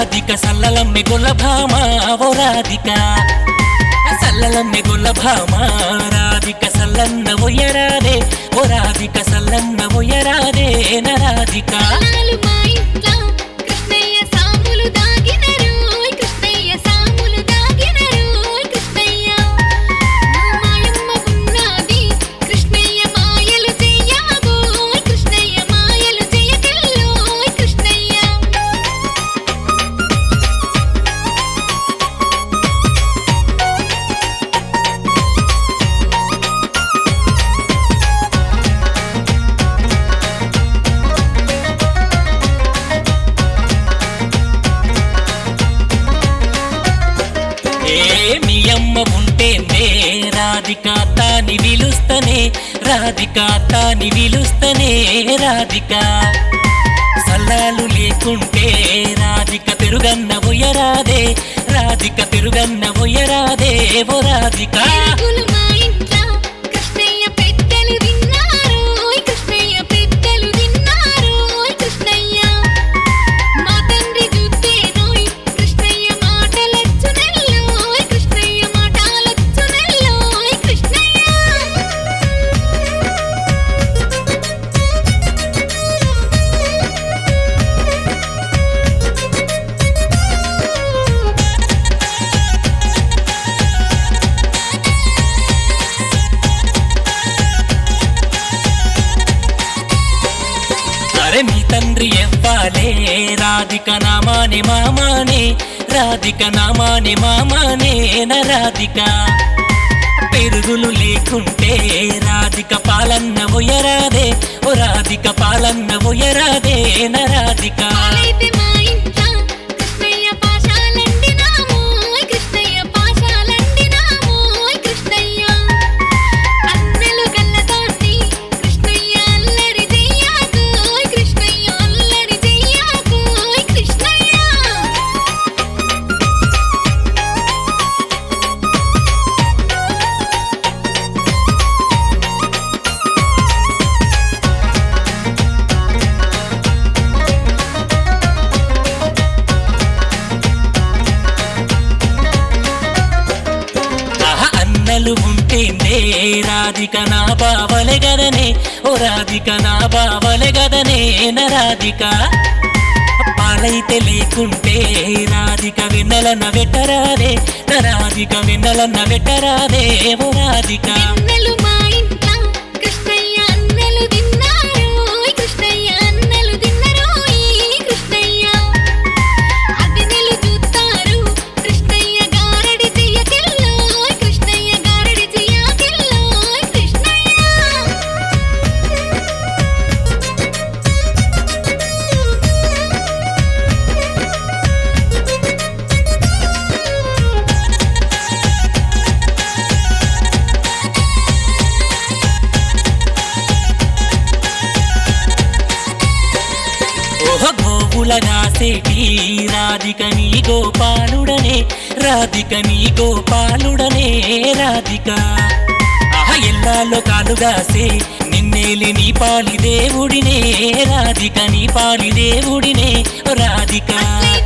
రాధిక సల్లలమ్మె గొల్లభామ ఓ రాధిక సల్లలమ్మె గొల్లభామ రాధిక సల్లన్న ఒయ్యరాదే ఓ రాధిక సల్లన్న ఒయ్యరాదే న రాధిక మీ అమ్మ ఉంటేనే రాధిక తాని విలుస్తనే రాధిక తాని విలుస్తనే రాధిక సల్లాలు లేకుంటే రాధిక పెరుగన్న ఒయ్యరాదే రాధిక పెరుగన్న ఒయ్యరాదే ఓ రాధిక మీ తండ్రి ఎవ్వాలే రాధిక నామానే మామానే రాధిక నామానే మామానే న రాధిక పెరుగులు లేకుంటే రాధిక పాలన్న ఒయ్యరాదే ఓ రాధిక పాలన్న ఒయ్యరాదే న రాధిక ఉంటేనే రాధిక నా బావలే గదనే ఓ రాధిక నా బావలే గదనే న రాధిక పాలైతే లేకుంటే రాధిక వెన్నెలన్న వెట్టరాదే న రాధిక వెన్నెలన్న వెట్టరాదే ఓ రాధిక గోవులగాసేటి రాధిక నీ గోపాలుడనే రాధిక నీ గోపాలుడనే రాధిక ఎల్లాలో కాలుగాసే నిన్నేలి నీ పాలి దేవుడినే రాధిక నీ పాలి దేవుడినే రాధిక